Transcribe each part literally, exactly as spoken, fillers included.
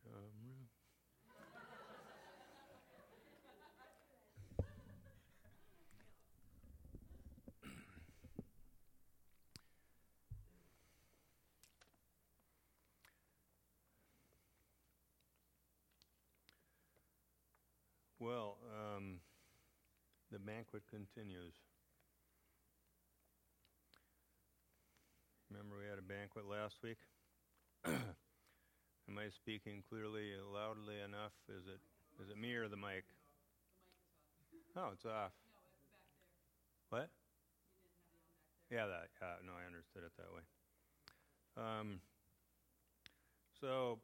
um, Well, um, the banquet continues. Remember we had a banquet last week? Am I speaking clearly, loudly enough? Is it is it me or the mic? Oh, it's off. What? Yeah, that. Yeah, no, I understood it that way. Um, so,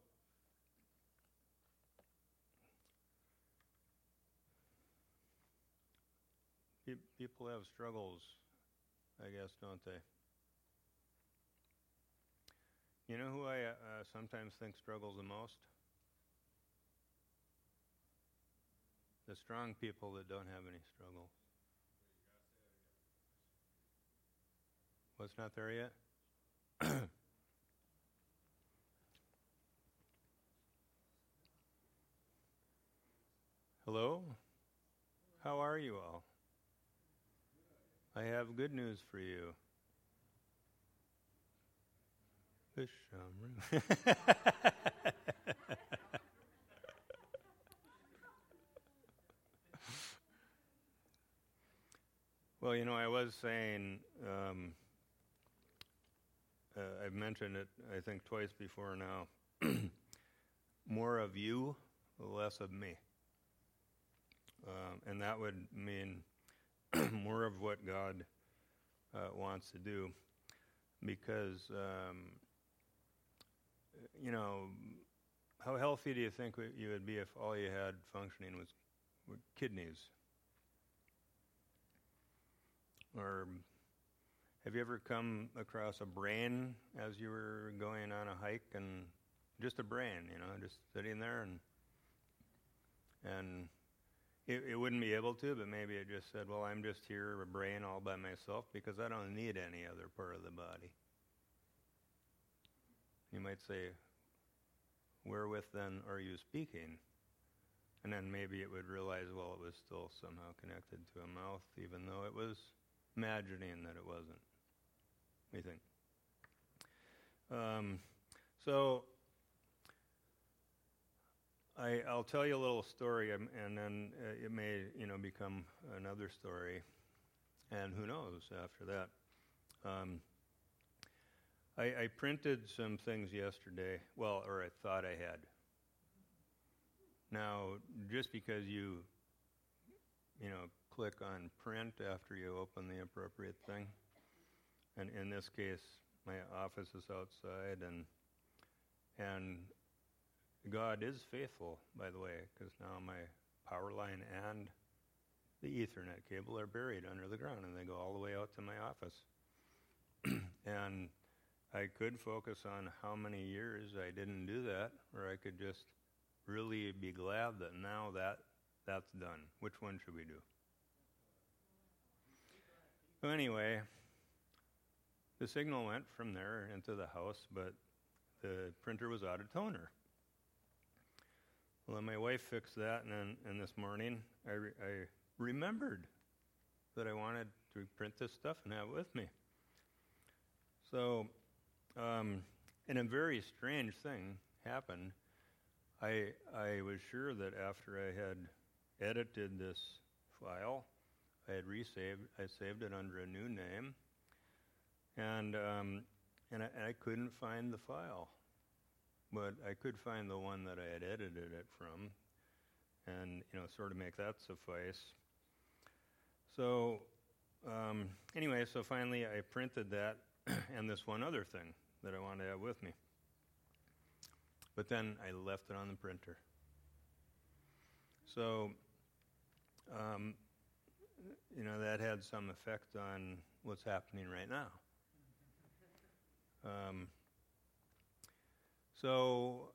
pe- people have struggles, I guess, don't they? You know who I uh, sometimes think struggles the most? The strong people that don't have any struggle. What's not there yet? Hello? How are you all? I have good news for you. Well, you know, I was saying, um, uh, I've mentioned it, I think, twice before now. More of you, less of me. Um, and that would mean more of what God uh, wants to do. Because, um, you know, how healthy do you think you would be if all you had functioning was, were kidneys? Or have you ever come across a brain as you were going on a hike, and just a brain, you know, just sitting there, and and it, it wouldn't be able to, but maybe it just said, well, I'm just here, a brain all by myself, because I don't need any other part of the body. You might say, wherewith then are you speaking? And then maybe it would realize, well, it was still somehow connected to a mouth, even though it was imagining that it wasn't. What do you think? Um, so I, I'll tell you a little story, um, and then uh, it may, you know, become another story, and who knows after that. Um, I, I printed some things yesterday, well, or I thought I had. Now, just because you, you know, click on print after you open the appropriate thing, and in this case, my office is outside, and and God is faithful, by the way, because now my power line and the Ethernet cable are buried under the ground, and they go all the way out to my office. And I could focus on how many years I didn't do that, or I could just really be glad that now that that's done. Which one should we do? So anyway, the signal went from there into the house, but the printer was out of toner. Well, then my wife fixed that, and then and this morning I, re- I remembered that I wanted to print this stuff and have it with me. So, um, and a very strange thing happened. I I was sure that after I had edited this file, I had resaved. I saved it under a new name, and um, and I, and I couldn't find the file. But I could find the one that I had edited it from, and you know, sort of make that suffice. So um, anyway, so finally I printed that and this one other thing that I wanted to have with me. But then I left it on the printer. So um, you know, that had some effect on what's happening right now. Um, So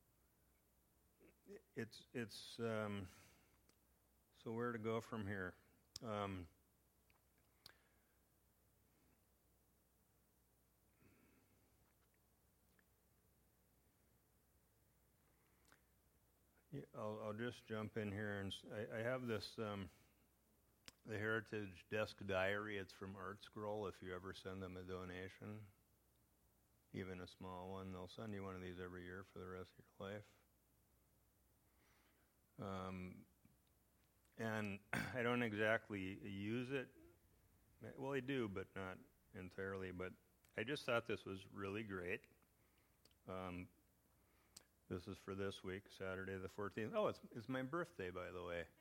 it's it's um, so where to go from here? Um, Yeah, I'll, I'll just jump in here, and s- I, I have this, um, the Heritage Desk Diary. It's from Art Scroll. If you ever send them a donation, even a small one, they'll send you one of these every year for the rest of your life. Um, and I don't exactly use it. Well, I do, but not entirely. But I just thought this was really great. Um, this is for this week, Saturday the fourteenth. Oh, it's it's my birthday, by the way.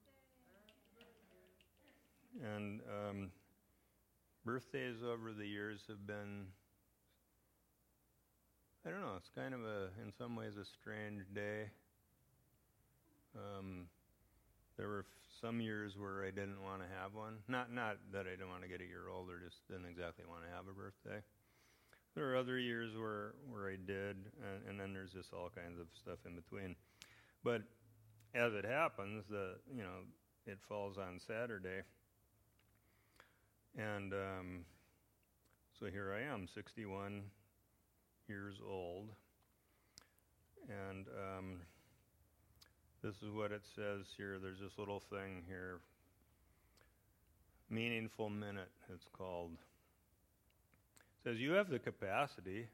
And um, birthdays over the years have been, I don't know, it's kind of a, in some ways, a strange day. Um, there were f- some years where I didn't want to have one. Not not that I didn't want to get a year older, just didn't exactly want to have a birthday. There are other years where, where I did, and, and then there's just all kinds of stuff in between. But as it happens, the you know, it falls on Saturday. And um, so here I am, sixty-one years old. And um, this is what it says here. There's this little thing here. Meaningful Minute, it's called. It says, you have the capacity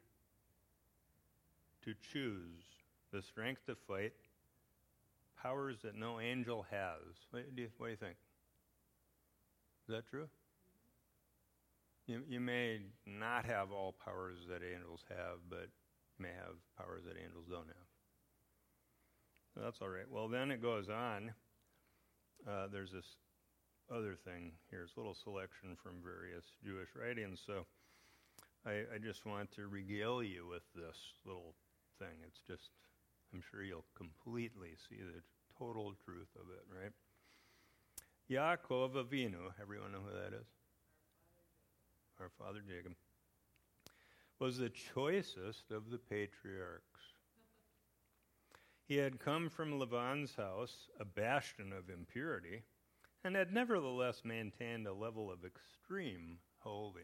to choose, the strength to fight, powers that no angel has. What do you, what do you think? Is that true? You, you may not have all powers that angels have, but you may have powers that angels don't have. So that's all right. Well, then it goes on. Uh, there's this other thing here. It's a little selection from various Jewish writings. So I, I just want to regale you with this little thing. It's just, I'm sure you'll completely see the total truth of it, right? Yaakov Avinu, everyone know who that is? Our father Jacob, was the choicest of the patriarchs. He had come from Laban's house, a bastion of impurity, and had nevertheless maintained a level of extreme holiness.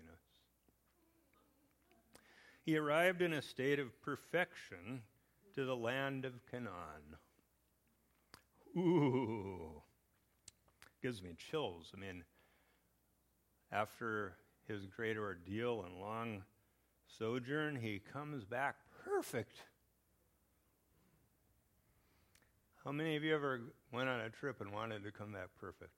He arrived in a state of perfection to the land of Canaan. Ooh, gives me chills. I mean, after his great ordeal and long sojourn, he comes back perfect. How many of you ever went on a trip and wanted to come back perfect?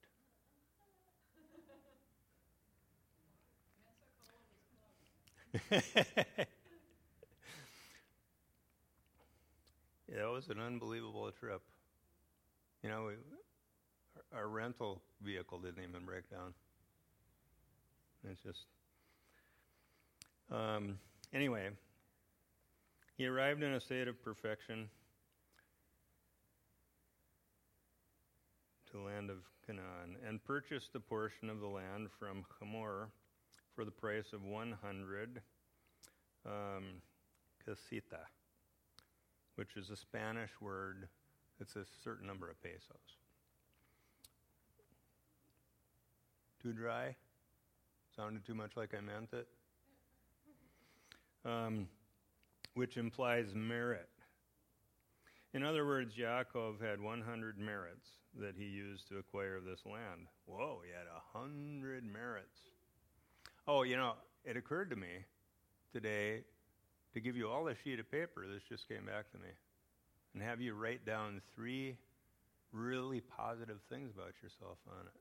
Yeah, it was an unbelievable trip. You know, we, our, our rental vehicle didn't even break down. It's just, um, anyway, he arrived in a state of perfection to the land of Canaan and purchased a portion of the land from Hamor for the price of one hundred um, casita, which is a Spanish word. It's a certain number of pesos. Too dry? Sounded too much like I meant it? Um, which implies merit. In other words, Yaakov had one hundred merits that he used to acquire this land. Whoa, he had one hundred merits. Oh, you know, it occurred to me today to give you all a sheet of paper. This just came back to me. And have you write down three really positive things about yourself on it.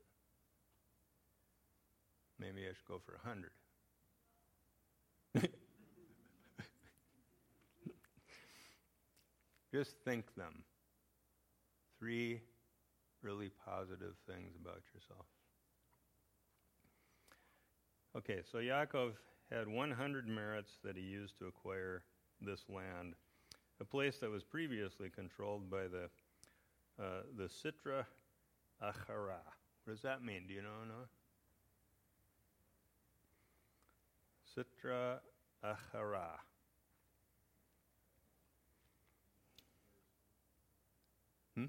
Maybe I should go for a hundred. Just think them. Three really positive things about yourself. Okay, so Yaakov had one hundred merits that he used to acquire this land, a place that was previously controlled by the uh, the Sitra Achara. What does that mean? Do you know, Noah? Sitra Achara. Hmm?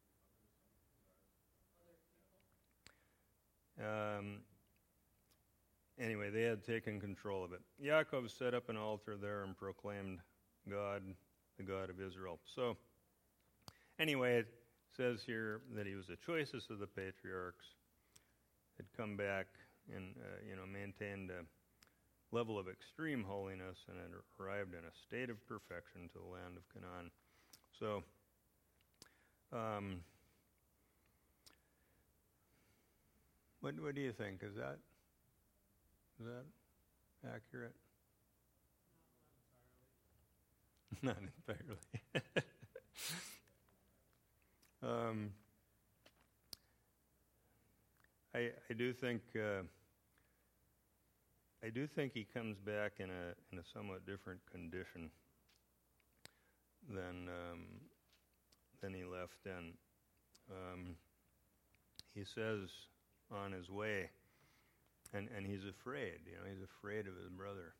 Um, anyway, they had taken control of it. Yaakov set up an altar there and proclaimed God, the God of Israel. So, anyway, it says here that he was the choicest of the patriarchs, had come back and, uh, you know, maintained a level of extreme holiness and had arrived in a state of perfection to the land of Canaan. So, um, what, what do you think? Is that, is that accurate? Not entirely. um, I, I do think uh, I do think he comes back in a in a somewhat different condition than um, than he left in. Um, he says on his way, and, and he's afraid. You know, he's afraid of his brother.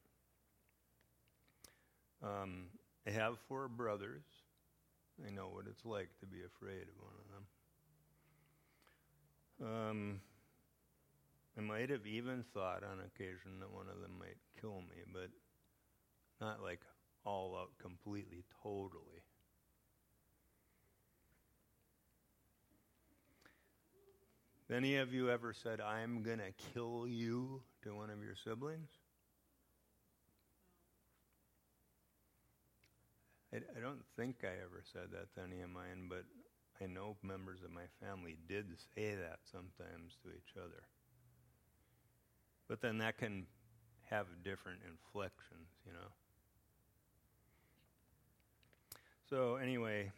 Um, I have four brothers. I know what it's like to be afraid of one of them. Um, I might have even thought on occasion that one of them might kill me, but not like all out completely, totally. Any of you ever said, "I'm going to kill you" to one of your siblings? I, I don't think I ever said that to any of mine, but I know members of my family did say that sometimes to each other. But then that can have different inflections, you know. So anyway,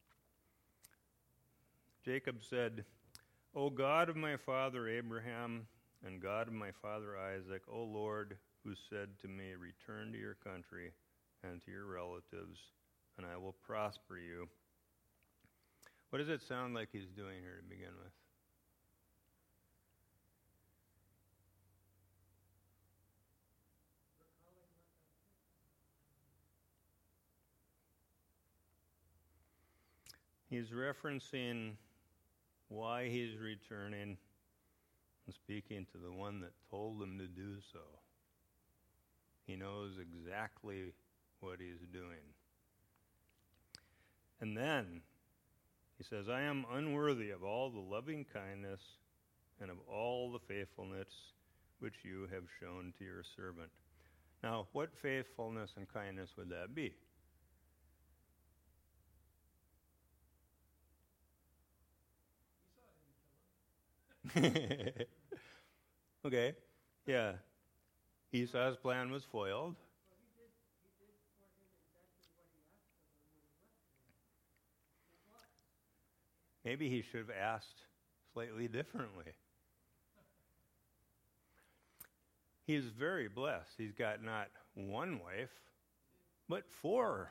Jacob said, "O God of my father Abraham and God of my father Isaac, O Lord, who said to me, 'Return to your country and to your relatives, and I will prosper you.'" What does it sound like he's doing here to begin with? He's referencing why he's returning and speaking to the one that told him to do so. He knows exactly what he's doing. And then he says, "I am unworthy of all the loving kindness and of all the faithfulness which you have shown to your servant." Now, what faithfulness and kindness would that be? Okay, yeah. Esau's plan was foiled. Maybe he should have asked slightly differently. He's very blessed. He's got not one wife, but four.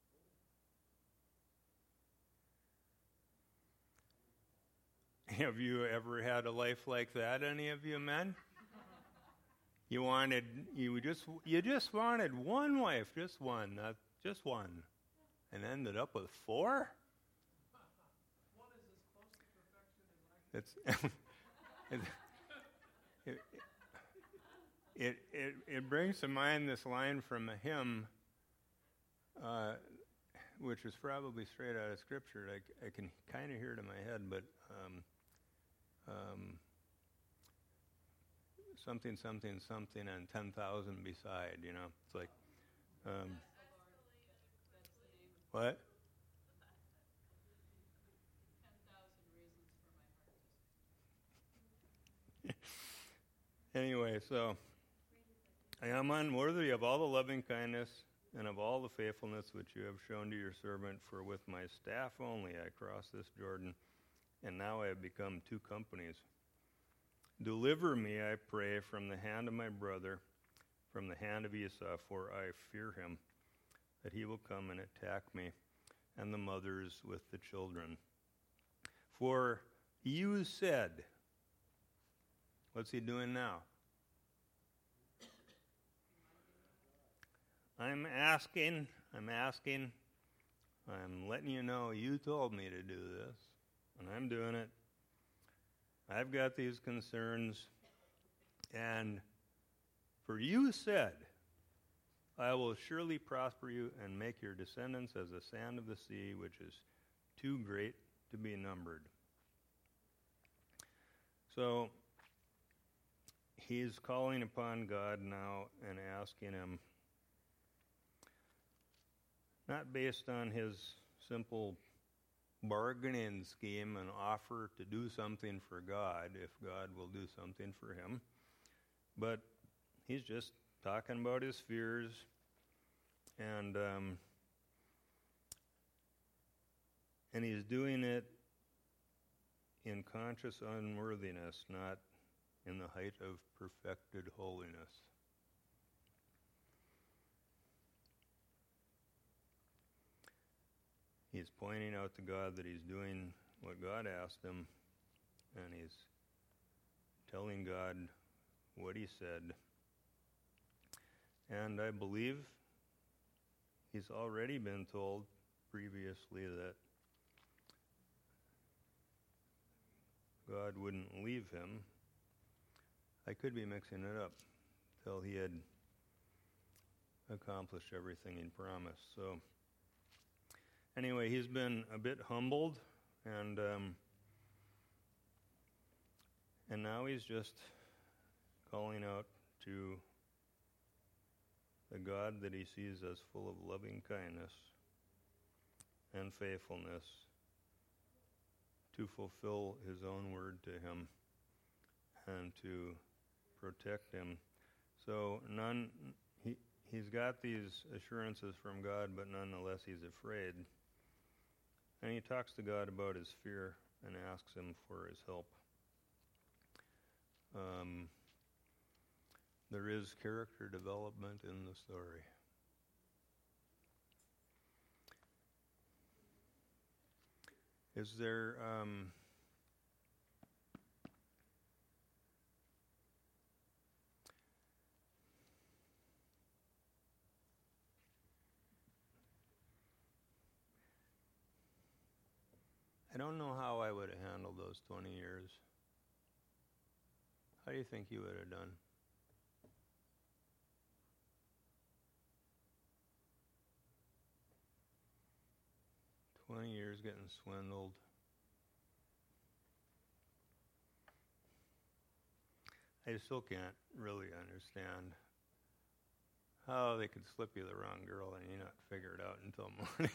Have you ever had a life like that, any of you men? You wanted, you just, you just wanted one wife, just one, not just one, and ended up with four? One is as close to perfection as I can. It's, it, it, it, it brings to mind this line from a hymn, uh, which is probably straight out of Scripture. I, I can kind of hear it in my head, but um, um, something, something, something, and ten thousand beside, you know. It's like, um, what? Anyway, so I am unworthy of all the loving kindness and of all the faithfulness which you have shown to your servant, for with my staff only I crossed this Jordan, and now I have become two companies. Deliver me, I pray, from the hand of my brother, from the hand of Esau, for I fear him, that he will come and attack me, and the mothers with the children. For you said, what's he doing now? I'm asking, I'm asking, I'm letting you know you told me to do this, and I'm doing it. I've got these concerns, and for you said, I will surely prosper you and make your descendants as the sand of the sea, which is too great to be numbered. So he's calling upon God now and asking him, not based on his simple bargaining scheme and offer to do something for God, if God will do something for him, but he's just talking about his fears, and um, and he's doing it in conscious unworthiness, not in the height of perfected holiness. He's pointing out to God that he's doing what God asked him, and he's telling God what he said. And I believe he's already been told previously that God wouldn't leave him. I could be mixing it up till he had accomplished everything he promised. So anyway, he's been a bit humbled, and um, and now he's just calling out to the God that he sees as full of loving kindness and faithfulness to fulfill his own word to him and to protect him. So none, he, he's got these assurances from God, but nonetheless he's afraid. And he talks to God about his fear and asks him for his help. Um, there is character development in the story. Is there um, I don't know how I would have handled those twenty years. How do you think you would have done? twenty years getting swindled. I still can't really understand how they could slip you the wrong girl and you not figure it out until morning.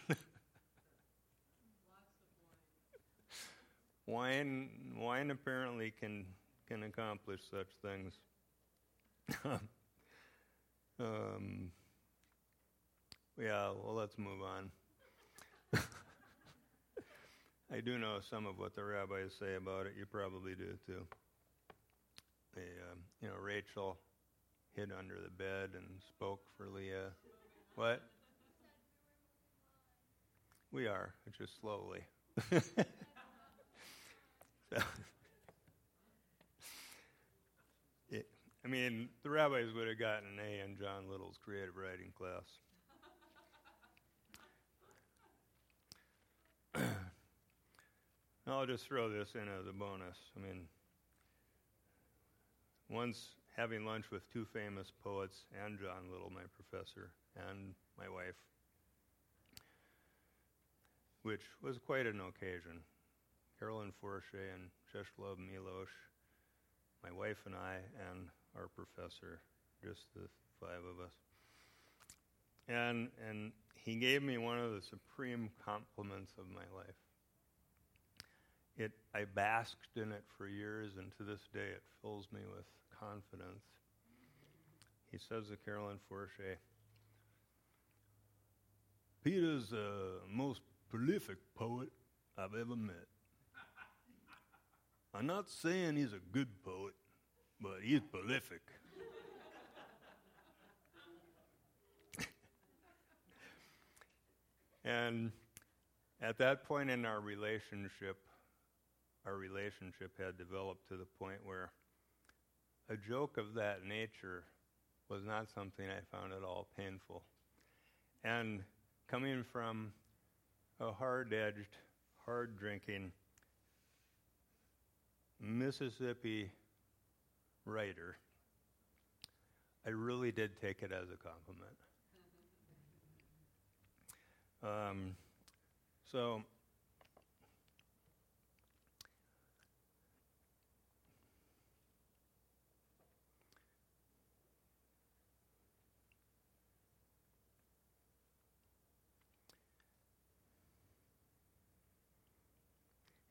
Wine, wine apparently can can accomplish such things. um, yeah, well, let's move on. I do know some of what the rabbis say about it. You probably do too. They, um, you know, Rachel hid under the bed and spoke for Leah. What? We are, just slowly. So, it, I mean, the rabbis would have gotten an A in John Little's creative writing class. I'll just throw this in as a bonus. I mean, once having lunch with two famous poets and John Little, my professor, and my wife, which was quite an occasion. Carolyn Forche and Czesław Milosz, my wife and I, and our professor, just the five of us. And and he gave me one of the supreme compliments of my life. It I basked in it for years, and to this day it fills me with confidence. He says to Carolyn Forche, "Peter's the most prolific poet I've ever met. I'm not saying he's a good poet, but he's prolific." And at that point in our relationship, our relationship had developed to the point where a joke of that nature was not something I found at all painful. And coming from a hard-edged, hard-drinking Mississippi writer, I really did take it as a compliment. Um, so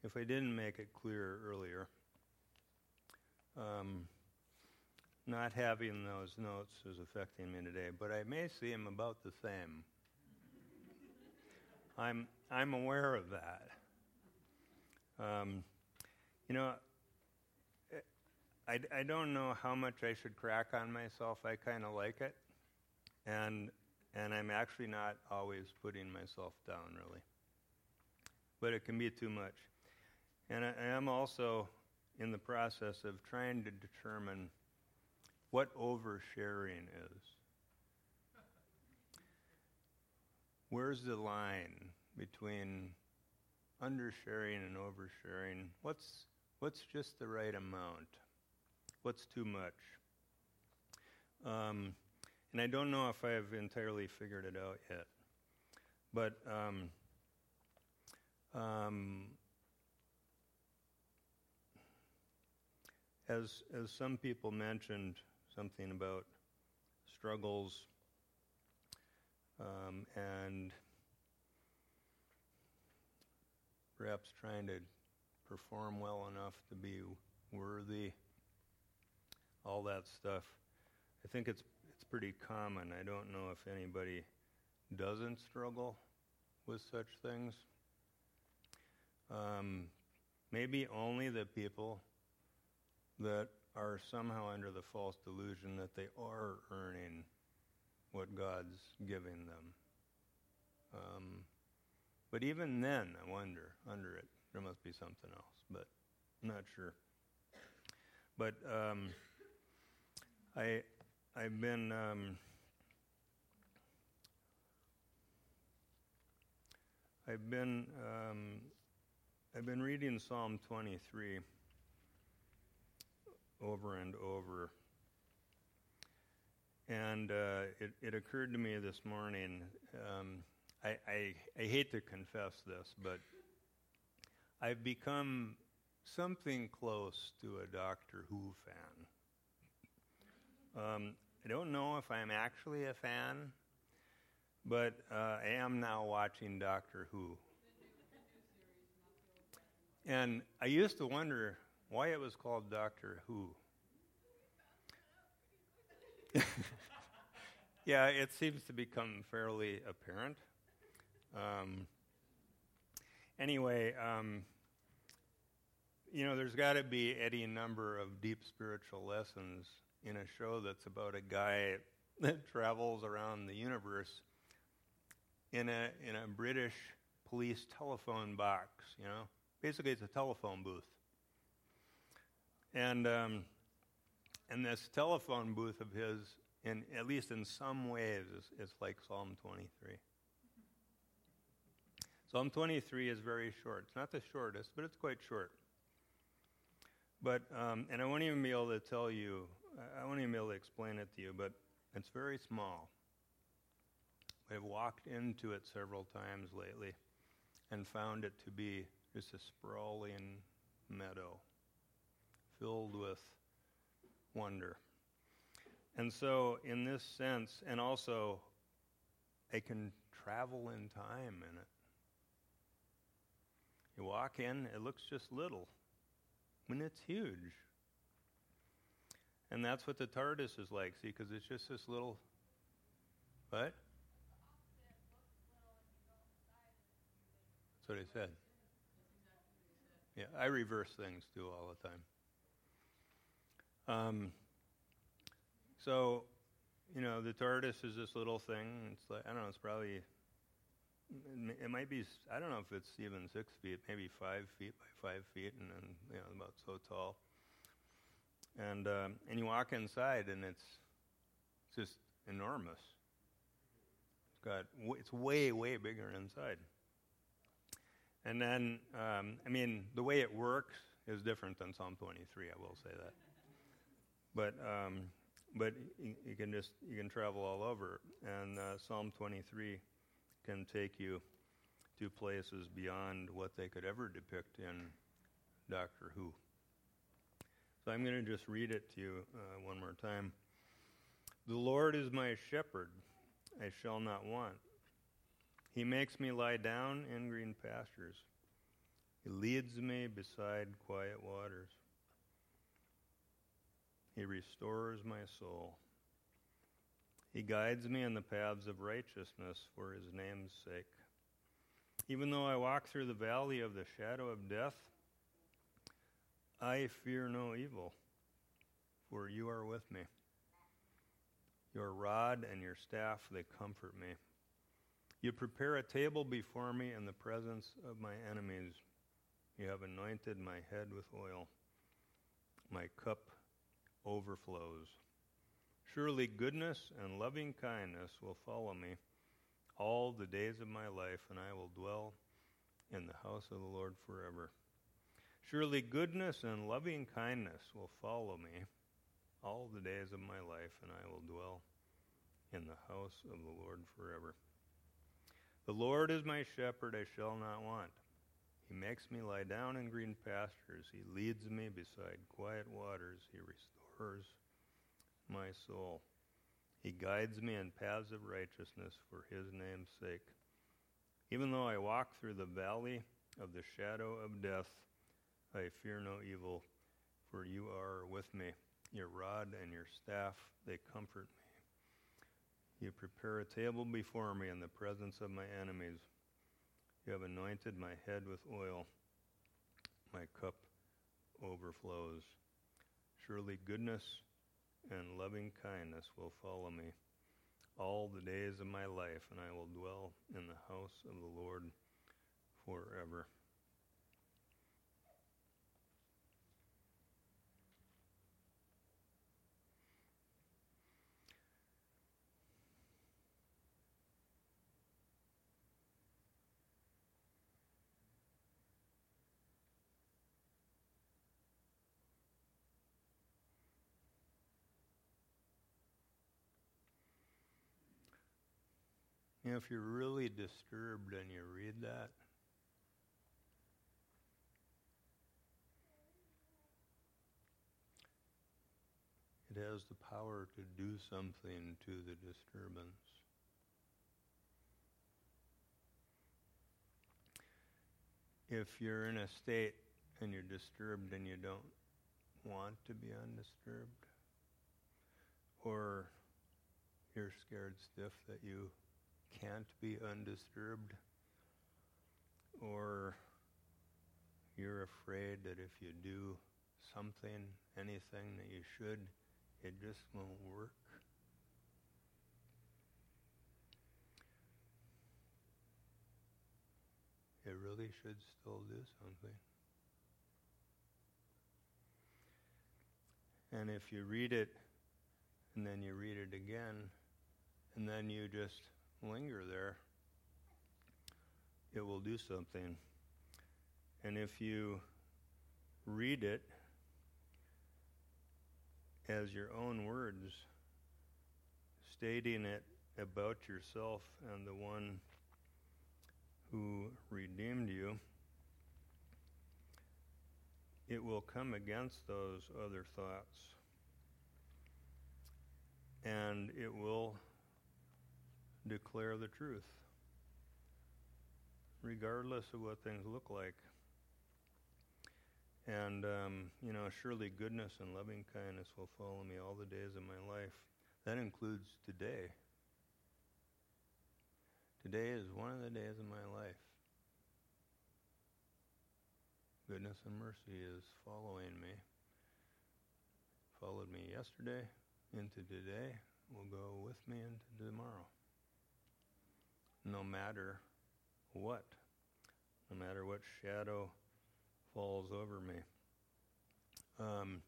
if I didn't make it clear earlier, um, not having those notes is affecting me today, but I may see them about the same. I'm I'm aware of that. Um, you know, I, I don't know how much I should crack on myself. I kind of like it, and and I'm actually not always putting myself down, really. But it can be too much. And I, I am also in the process of trying to determine what oversharing is. Where's the line between undersharing and oversharing? What's what's just the right amount? What's too much? Um, and I don't know if I've entirely figured it out yet. But um, um, as as some people mentioned something about struggles um, and perhaps trying to perform well enough to be worthy, all that stuff. I think it's it's pretty common. I don't know if anybody doesn't struggle with such things. Um, maybe only the people that are somehow under the false delusion that they are earning what God's giving them. Um, but even then, I wonder, under it, there must be something else, but I'm not sure. But um, I, I've been um, I've been um, I've been reading Psalm twenty-three over and over, and uh, it, it occurred to me this morning. Um, I, I I hate to confess this, but I've become something close to a Doctor Who fan. Um, I don't know if I'm actually a fan, but uh, I am now watching Doctor Who. And I used to wonder why it was called Doctor Who. Yeah, it seems to become fairly apparent. Um, anyway, um, you know, there's got to be any number of deep spiritual lessons in a show that's about a guy that travels around the universe in a in a British police telephone box, you know. Basically, it's a telephone booth. And um, and this telephone booth of his, in at least in some ways, is, is like Psalm twenty-three. Psalm twenty-three is very short. It's not the shortest, but it's quite short. But um, and I won't even be able to tell you, I won't even be able to explain it to you, but it's very small. I've walked into it several times lately and found it to be just a sprawling meadow filled with wonder. And so in this sense, and also I can travel in time in it. You walk in, it looks just little. I mean, it's huge. And that's what the TARDIS is like, see, because it's just this little, what? That's what I said. Yeah, I reverse things too all the time. Um, so, you know, the TARDIS is this little thing. It's like, I don't know, it's probably, it might be, I don't know if it's even six feet, maybe five feet by five feet, and then, you know, about so tall. And um, and you walk inside, and it's just enormous. It's got, it's way, way bigger inside. And then, um, I mean, the way it works is different than Psalm twenty-three. I will say that. But um, but you, you can just you can travel all over, and uh, Psalm twenty-three can take you to places beyond what they could ever depict in Doctor Who. So I'm going to just read it to you uh, one more time. The Lord is my shepherd; I shall not want. He makes me lie down in green pastures. He leads me beside quiet waters. He restores my soul. He guides me in the paths of righteousness for his name's sake. Even though I walk through the valley of the shadow of death, I fear no evil, for you are with me. Your rod and your staff, they comfort me. You prepare a table before me in the presence of my enemies. You have anointed my head with oil. My cup overflows. Surely goodness and loving kindness will follow me all the days of my life, and I will dwell in the house of the Lord forever. Surely goodness and loving kindness will follow me all the days of my life, and I will dwell in the house of the Lord forever. The Lord is my shepherd, I shall not want. He makes me lie down in green pastures. He leads me beside quiet waters. He restores my soul. He guides me in paths of righteousness for his name's sake. Even though I walk through the valley of the shadow of death, I fear no evil, for you are with me. Your rod and your staff, they comfort me. You prepare a table before me in the presence of my enemies. You have anointed my head with oil. My cup overflows. Surely goodness and loving kindness will follow me all the days of my life, and I will dwell in the house of the Lord forever. You know, if you're really disturbed and you read that, it has the power to do something to the disturbance. If you're in a state and you're disturbed and you don't want to be undisturbed, or you're scared stiff that you can't be undisturbed, or you're afraid that if you do something, anything that you should, it just won't work. It really should still do something. And if you read it, and then you read it again, and then you just linger there, it will do something. And if you read it as your own words, stating it about yourself and the one who redeemed you, it will come against those other thoughts. And it will declare the truth, regardless of what things look like. And, um, you know, surely goodness and loving kindness will follow me all the days of my life. That includes today. Today is one of the days of my life. Goodness and mercy is following me. Followed me yesterday into today, will go with me into tomorrow. No matter what, no matter what shadow falls over me. Um,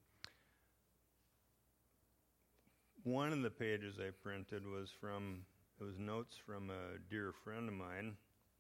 one of the pages I printed was from, it was notes from a dear friend of mine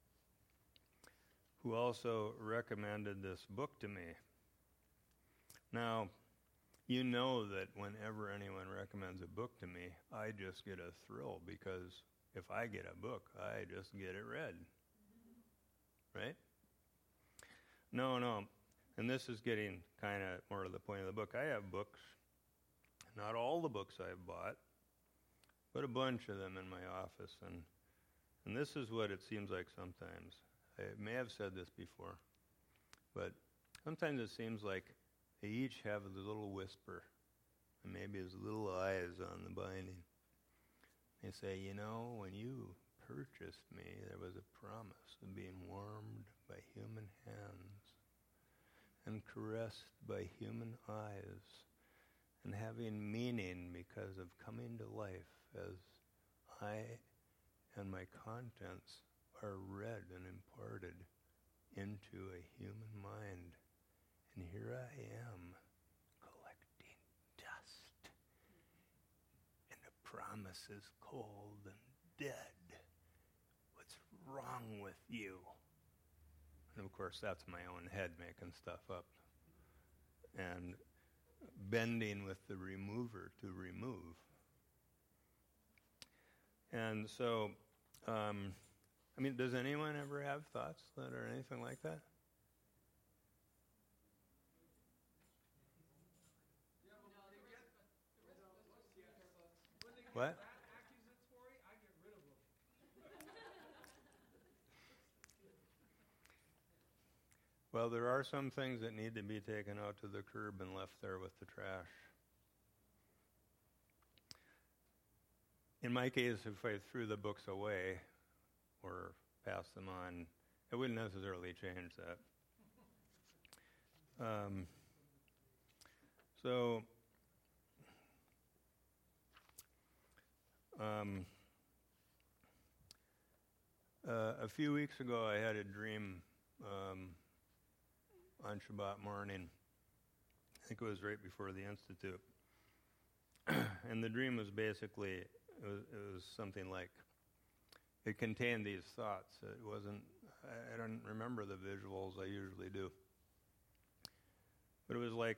who also recommended this book to me. Now, you know that whenever anyone recommends a book to me, I just get a thrill, because if I get a book, I just get it read. Right? No, no. And this is getting kind of more to the point of the book. I have books, not all the books I've bought, but a bunch of them in my office. And and this is what it seems like sometimes. I may have said this before. But sometimes it seems like they each have a little whisper, and maybe his little eyes on the binding. They say, you know, when you purchased me, there was a promise of being warmed by human hands and caressed by human eyes and having meaning because of coming to life as I and my contents are read and imparted into a human mind. And here I am, collecting dust. And the promise is cold and dead. What's wrong with you? And of course, that's my own head making stuff up. And bending with the remover to remove. And so, um, I mean, does anyone ever have thoughts that are anything like that? What? Well, there are some things that need to be taken out to the curb and left there with the trash. In my case, if I threw the books away or passed them on, it wouldn't necessarily change that. Um, so, um, uh, a few weeks ago, I had a dream um, on Shabbat morning. I think it was right before the Institute. And the dream was basically, it was, it was something like, it contained these thoughts. It wasn't, I, I don't remember the visuals, I usually do. But it was like,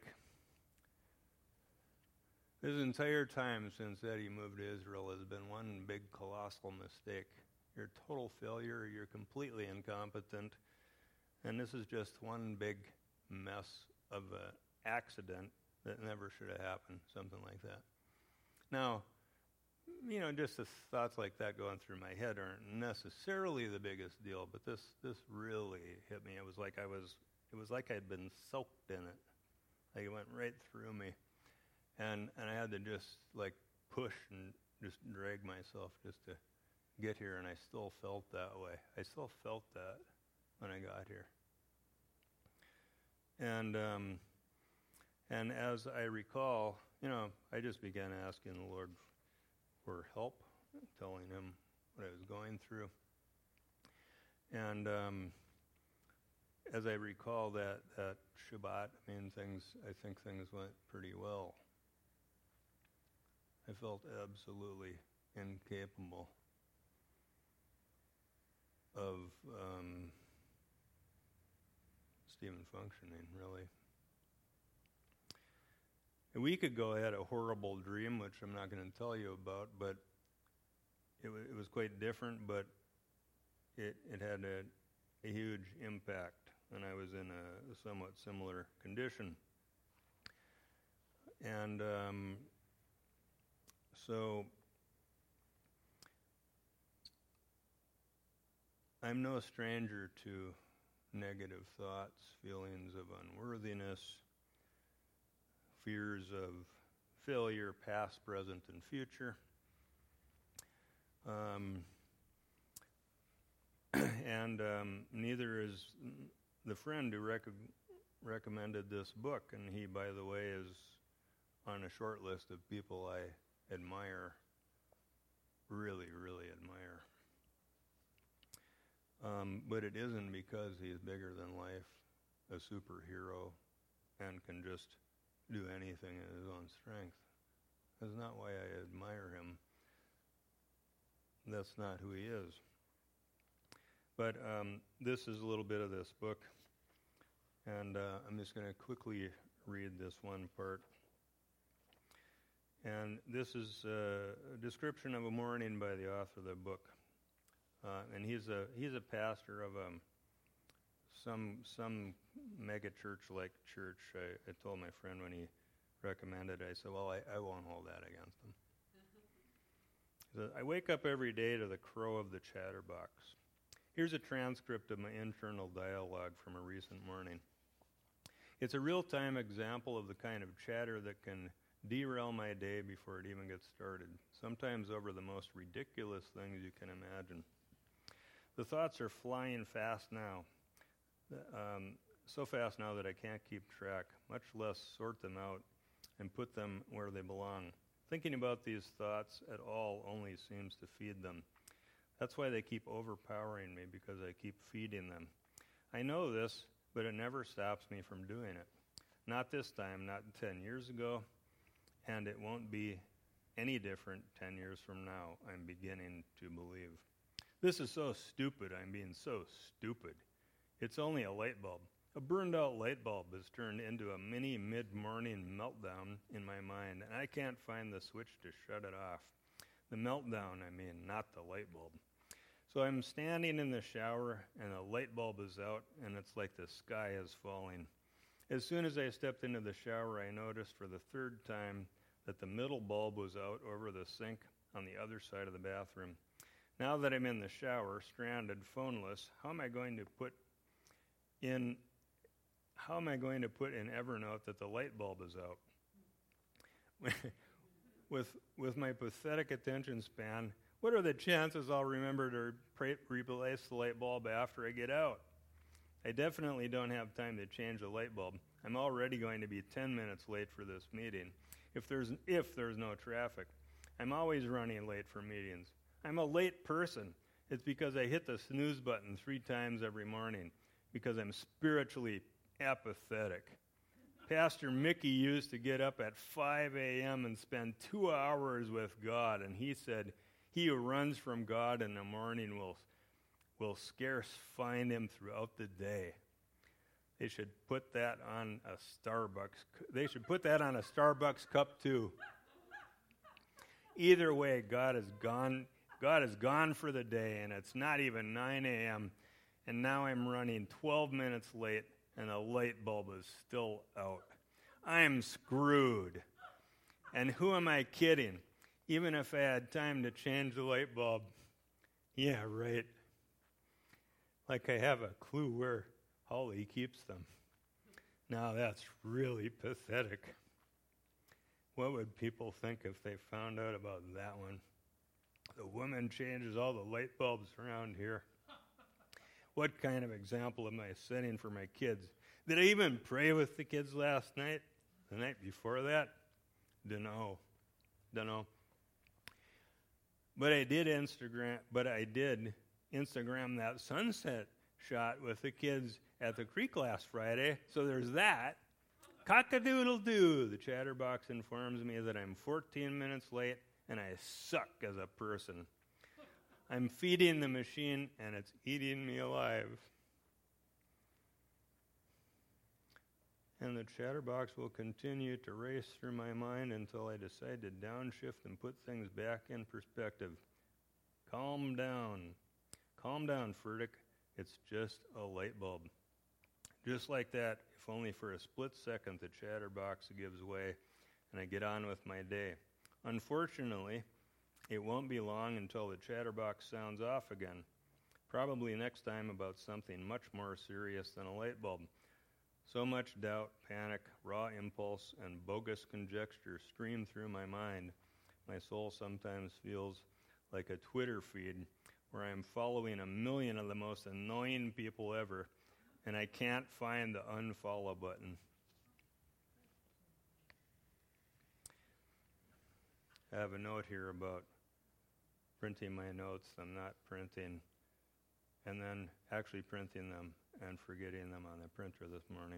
this entire time since Eddie moved to Israel has been one big colossal mistake. You're a total failure, you're completely incompetent, and this is just one big mess of an accident that never should have happened, something like that. Now, you know, just the thoughts like that going through my head aren't necessarily the biggest deal, but this this really hit me. It was like I was, it was like I'd been soaked in it. Like it went right through me. And and I had to just like push and just drag myself just to get here, and I still felt that way. I still felt that when I got here. And um, and as I recall, you know, I just began asking the Lord for help, telling him what I was going through. And um, as I recall that, that Shabbat, I mean, things, I think things went pretty well. I felt absolutely incapable of um, even functioning, really. A week ago, I had a horrible dream, which I'm not going to tell you about, but it, w- it was quite different, but it, it had a, a huge impact, and I was in a, a somewhat similar condition. And um, so I'm no stranger to negative thoughts, feelings of unworthiness, fears of failure, past, present, and future. Um, and um, neither is the friend who rec- recommended this book, and he, by the way, is on a short list of people I admire, really, really admire. Um, but it isn't because he's bigger than life, a superhero, and can just do anything in his own strength. That's not why I admire him. That's not who he is. But um, this is a little bit of this book, and uh, I'm just going to quickly read this one part. And this is uh, a description of a morning by the author of the book. Uh, and he's a he's a pastor of um, some some mega church-like church. I, I told my friend when he recommended it, I said, well, I, I won't hold that against him. He said, I wake up every day to the crow of the chatterbox. Here's a transcript of my internal dialogue from a recent morning. It's a real-time example of the kind of chatter that can derail my day before it even gets started, sometimes over the most ridiculous things you can imagine. The thoughts are flying fast now, um, so fast now that I can't keep track, much less sort them out and put them where they belong. Thinking about these thoughts at all only seems to feed them. That's why they keep overpowering me, because I keep feeding them. I know this, but it never stops me from doing it. Not this time, not ten years ago, and it won't be any different ten years from now, I'm beginning to believe. This is so stupid, I'm being so stupid. It's only a light bulb. A burned-out light bulb has turned into a mini mid-morning meltdown in my mind, and I can't find the switch to shut it off. The meltdown, I mean, not the light bulb. So I'm standing in the shower, and the light bulb is out, and it's like the sky is falling. As soon as I stepped into the shower, I noticed for the third time that the middle bulb was out over the sink on the other side of the bathroom. Now that I'm in the shower, stranded, phoneless, how am I going to put in how am I going to put in Evernote that the light bulb is out? with with my pathetic attention span, what are the chances I'll remember to pre- replace the light bulb after I get out? I definitely don't have time to change the light bulb. I'm already going to be ten minutes late for this meeting, if there's if there's no traffic. I'm always running late for meetings. I'm a late person. It's because I hit the snooze button three times every morning, because I'm spiritually apathetic. Pastor Mickey used to get up at five a.m. and spend two hours with God, and he said, he who runs from God in the morning will, will scarce find him throughout the day. They should put that on a Starbucks. They should put that on a Starbucks cup too. Either way, God is gone. God is gone for the day, and it's not even nine a.m., and now I'm running twelve minutes late, and the light bulb is still out. I'm screwed. And who am I kidding? Even if I had time to change the light bulb. Yeah, right. Like I have a clue where Holly keeps them. Now that's really pathetic. What would people think if they found out about that one? The woman changes all the light bulbs around here. What kind of example am I setting for my kids? Did I even pray with the kids last night? The night before that? Dunno. Dunno. But I did Instagram, but I did Instagram that sunset shot with the kids at the creek last Friday, so there's that. Cock-a-doodle-doo. The chatterbox informs me that I'm fourteen minutes late, and I suck as a person. I'm feeding the machine, and it's eating me alive. And the chatterbox will continue to race through my mind until I decide to downshift and put things back in perspective. Calm down. Calm down, Furtick. It's just a light bulb. Just like that, if only for a split second, the chatterbox gives way, and I get on with my day. Unfortunately, it won't be long until the chatterbox sounds off again. Probably next time about something much more serious than a light bulb. So much doubt, panic, raw impulse, and bogus conjecture stream through my mind. My soul sometimes feels like a Twitter feed where I'm following a million of the most annoying people ever, and I can't find the unfollow button. I have a note here about printing my notes. I'm not printing, and then actually printing them and forgetting them on the printer this morning.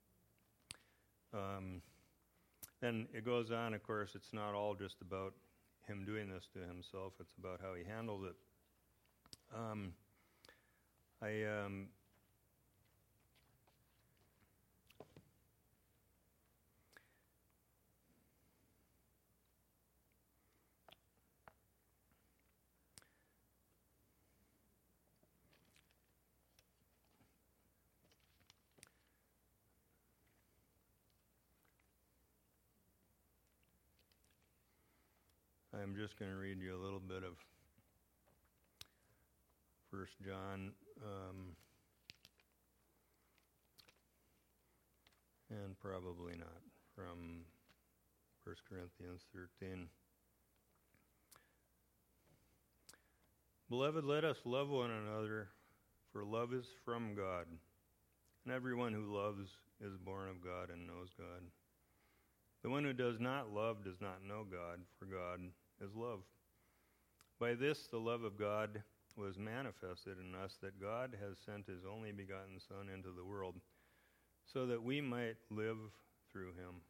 Um, then it goes on, of course, it's not all just about him doing this to himself, it's about how he handles it. Um, I um, I'm just going to read you a little bit of First John, um, probably not. From First Corinthians thirteen. Beloved, let us love one another, for love is from God. And everyone who loves is born of God and knows God. The one who does not love does not know God, for God is love. By this the love of God was manifested in us, that God has sent his only begotten Son into the world, so that we might live through him.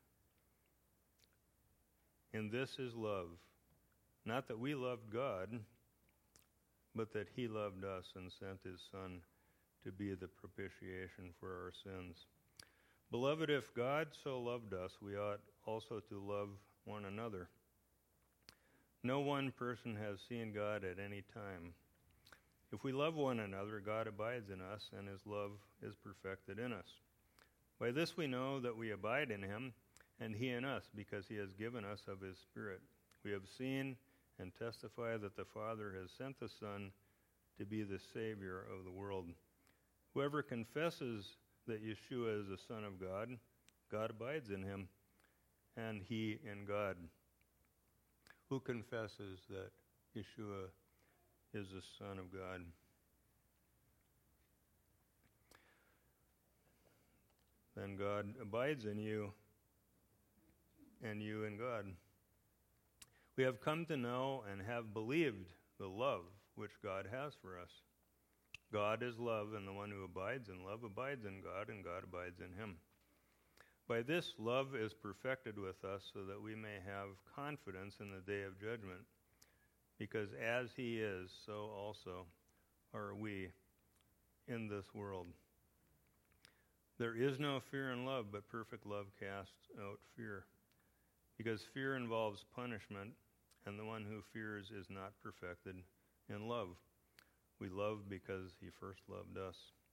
And this is love, not that we loved God, but that he loved us and sent his Son to be the propitiation for our sins. Beloved, if God so loved us, we ought also to love one another. No one person has seen God at any time. If we love one another, God abides in us, and his love is perfected in us. By this we know that we abide in him, and he in us, because he has given us of his Spirit. We have seen and testify that the Father has sent the Son to be the Savior of the world. Whoever confesses that Yeshua is the Son of God, God abides in him, and he in God. Who confesses that Yeshua is the Son of God? Then God abides in you, and you in God. We have come to know and have believed the love which God has for us. God is love, and the one who abides in love abides in God, and God abides in him. By this love is perfected with us, so that we may have confidence in the day of judgment. Because as he is, so also are we in this world. There is no fear in love, but perfect love casts out fear. Because fear involves punishment, and the one who fears is not perfected in love. We love because he first loved us.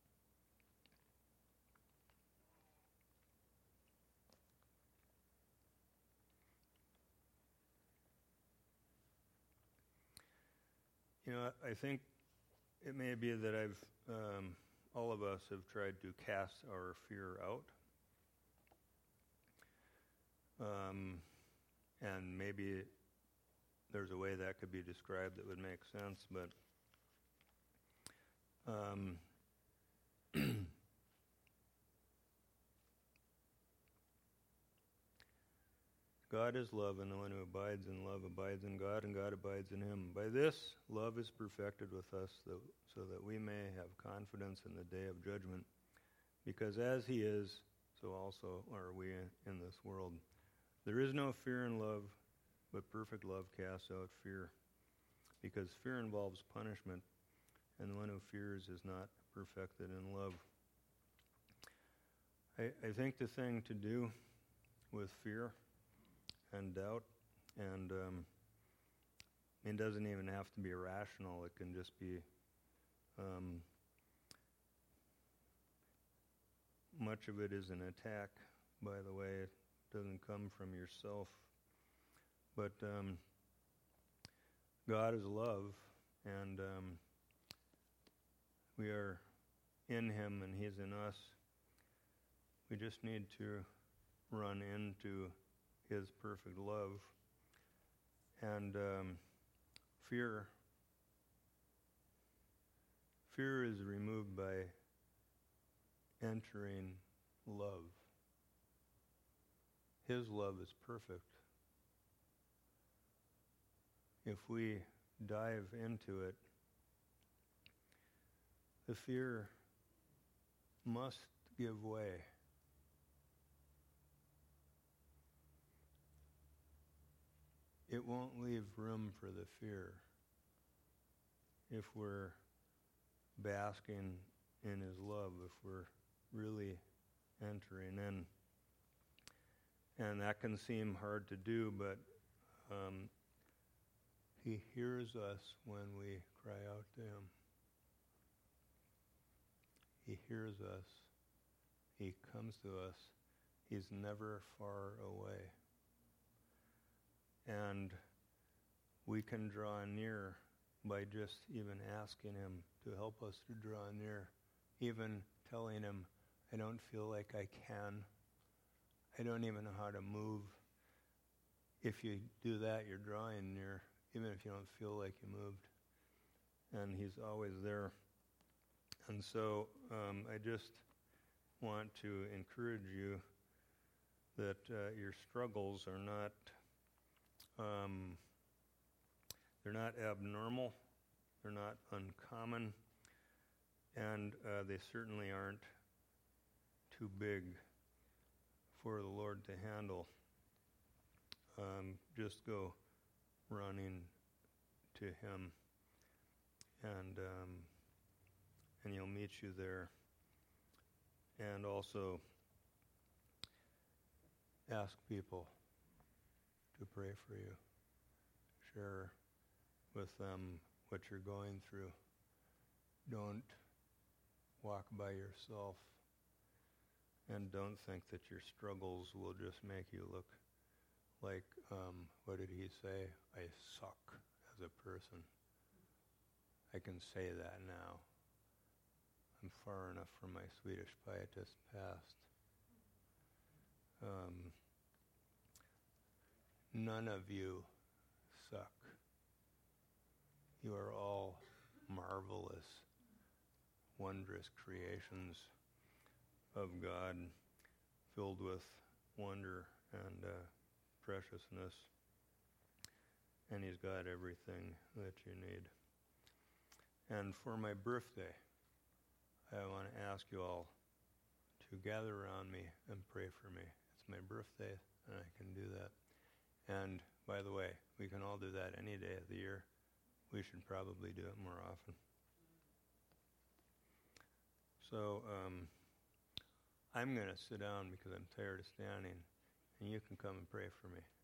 You know, I think it may be that I've, um, all of us have tried to cast our fear out. Um, and maybe there's a way that could be described that would make sense, but um, God is love, and the one who abides in love abides in God, and God abides in him. By this, love is perfected with us, so that we may have confidence in the day of judgment. Because as he is, so also are we in this world. There is no fear in love, but perfect love casts out fear. Because fear involves punishment, and the one who fears is not perfected in love. I, I think the thing to do with fear and doubt, and um, it doesn't even have to be irrational. It can just be um, much of it is an attack, by the way. It doesn't come from yourself. But um, God is love, and um, we are in him, and he's in us. We just need to run into his perfect love. And um, fear, fear is removed by entering love. His love is perfect. If we dive into it, the fear must give way. It won't leave room for the fear if we're basking in his love, if we're really entering in. And that can seem hard to do, but um, he hears us when we cry out to him. He hears us. He comes to us. He's never far away. And we can draw near by just even asking him to help us to draw near, even telling him, I don't feel like I can. I don't even know how to move. If you do that, you're drawing near, even if you don't feel like you moved. And he's always there. And so um, I just want to encourage you that uh, your struggles are not, um, they're not abnormal, they're not uncommon, and uh, they certainly aren't too big for the Lord to handle. Um, just go running to Him, and um, and He'll meet you there. And also ask people to pray for you. Share with them what you're going through. Don't walk by yourself, and don't think that your struggles will just make you look like, um, what did he say? I suck as a person. I can say that now. I'm far enough from my Swedish pietist past. Um, none of you suck. You are all marvelous, wondrous creations of God, filled with wonder and uh, preciousness. And He's got everything that you need. And for my birthday, I want to ask you all to gather around me and pray for me. It's my birthday, and I can do that. And by the way, we can all do that any day of the year. We should probably do it more often. So um, I'm going to sit down because I'm tired of standing, and you can come and pray for me.